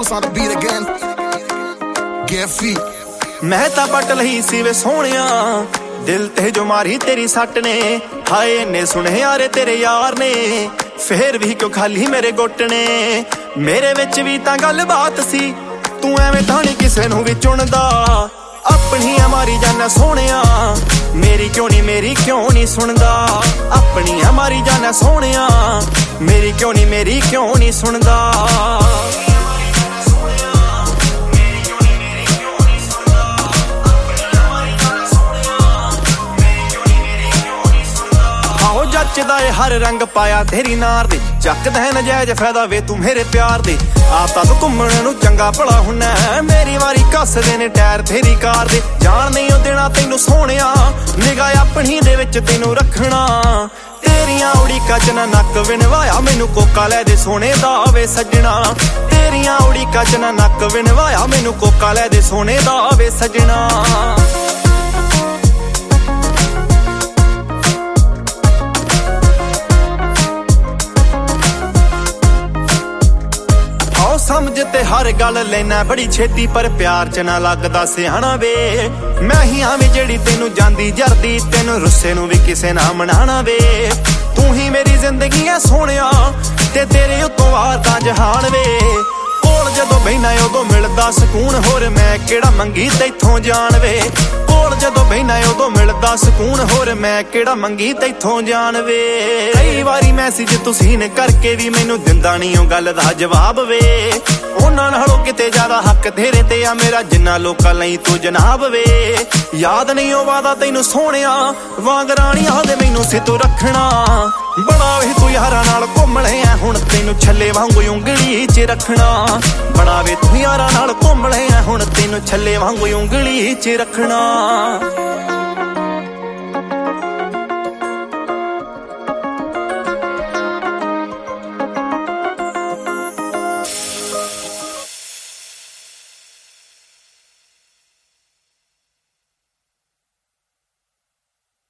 Juice on the beat again. Get feet. मैं तां पट लही सी वे सोहणिया दिल ते जो मारी तेरी सट ने हाए इन्ने सुने यारे तेरे यार ने फिर भी क्यों खाली मेरे गुट ने मेरे विच भी तां गल बात सी तू एवें तां नहीं किसे नूं भी चुनदा अपनी हमारी जाना सोहणिया मेरी क्यों नहीं सुनदा अपनी हमारी जाना सोहणिया मेरी क्यों नहीं सुनदा जचदा ए हर रंग पाया तेरी नार दे चकदा है नजायज फायदा वे तू मेरे प्यार दे आप तां घुम्मण नूं चंगा भला हुन्ना मेरी वारी कसदे ने टायर तेरी कार दे जान नहीं ओ देना तैनूं सोहणिया निगाह अपनी दे विच तैनूं रखना तेरियां उड़ीकां च ना नक विनवाया मैनूं कोका लै दे सोहणे दा वे सज्जणा तेरियां उड़ीकां च ना नक विनवाया मैनूं कोका लै दे सोहणे दा वे सज्जणा समझ ते हर गल लेना बड़ी छेती पर प्यार च ना लगदा सियाणा वे मैं ही आवी जेड़ी तेनू जांदी जरदी तेनू रुस्से नू भी किसे ना मनाना वे तू ही मेरी जिंदगी है सोहणिया ते तेरे उत्तों वार तां जहान वे कोल जदों बहिना उदों मिलदा सकून होर मैं केड़ा मंगी तैथों जान वे कोल जदों बहिना उदों मिलदा सकून होर मैं केड़ा मंगी तैथों जान वे कई वारी मैसेज तू सीन करके भी मैनू दिंदा नहीं ओ गल दा जवाब वे उन्हां नालों किते ज्यादा हक तेरे ते आ मेरा जिन्ना लोकां लई तू जनाब वे याद नहीं ओ वादा तैनू सोहणिया वांग राणिया दे मैनू सितों रखना बड़ा वे तू यारां नाल घुम लिया हुण तैनू छल्ले वांगू उंगली च रखना बड़ा वे तू यारां नाल घुम लिया हुण तैनू छल्ले वांगू उंगली च रखना